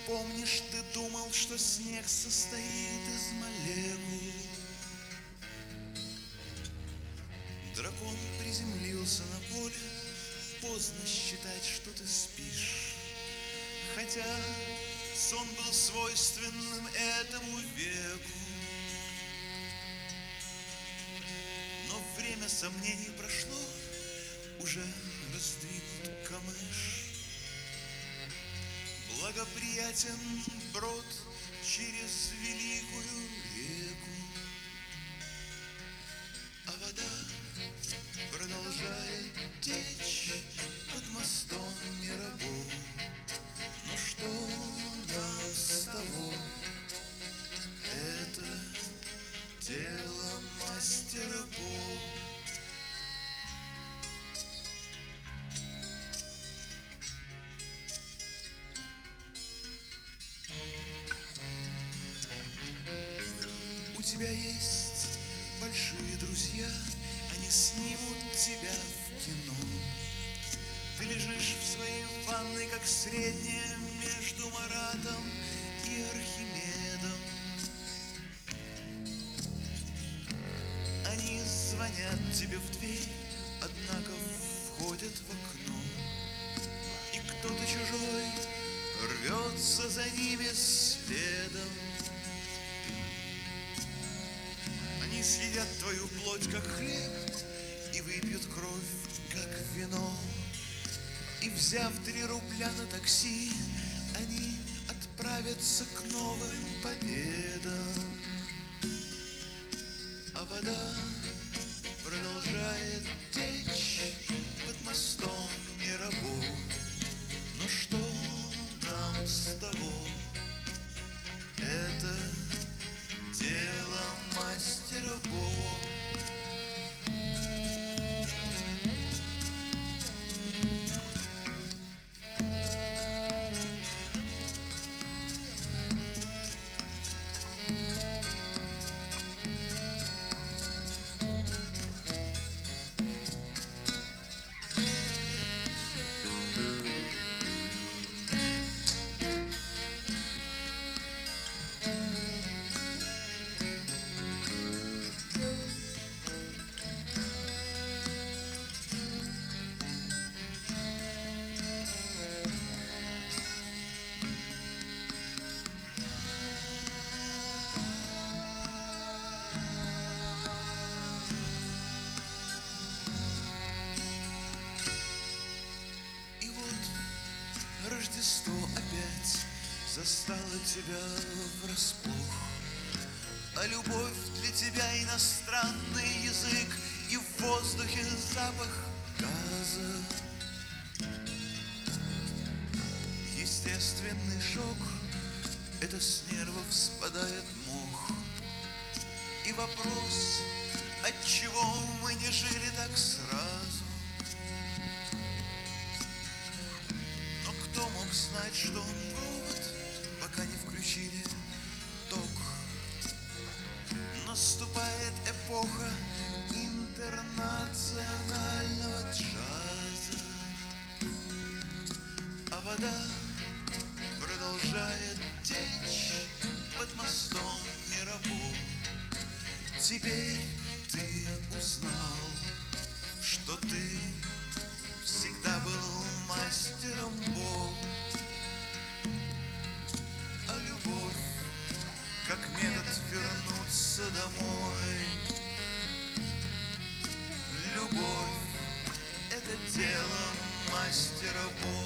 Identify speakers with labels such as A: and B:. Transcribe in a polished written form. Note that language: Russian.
A: Помнишь, ты думал, что снег состоит из молекул? Дракон приземлился на поле, поздно считать, что ты спишь. Хотя сон был свойственным этому веку. Но время сомнений прошло, уже раздвинут камыш. Благоприятен брод через великую реку, а вода продолжает течь под мостом Мирабо. Ну что нам с того? Это дело мастера Бо. У тебя есть большие друзья, они снимут тебя в кино. Ты лежишь в своей ванной, как средняя между Маратом и Архимедом. Они звонят тебе в дверь, однако входят в окно. И кто-то чужой рвется за ними следом. Они съедят твою плоть, как хлеб, и выпьют кровь, как вино. И, взяв 3 рубля на такси, они отправятся к новым победам. А вода продолжает течь под мостом Мирабо. Но что нам с того? Это дело мастера Бо. Рождество опять застало тебя врасплох, а любовь для тебя иностранный язык, и в воздухе запах газа. Естественный шок — это с нервов спадает мох. И вопрос, отчего мы не жили так сразу? Кто мог знать, что он провод, пока не включили ток? Наступает эпоха интернационального джаза, а вода продолжает течь под мостом Мирабо. Теперь ты узнал, что ты всегда был мастером Бо. А любовь, как метод вернуться домой. Любовь — это дело мастера Бо.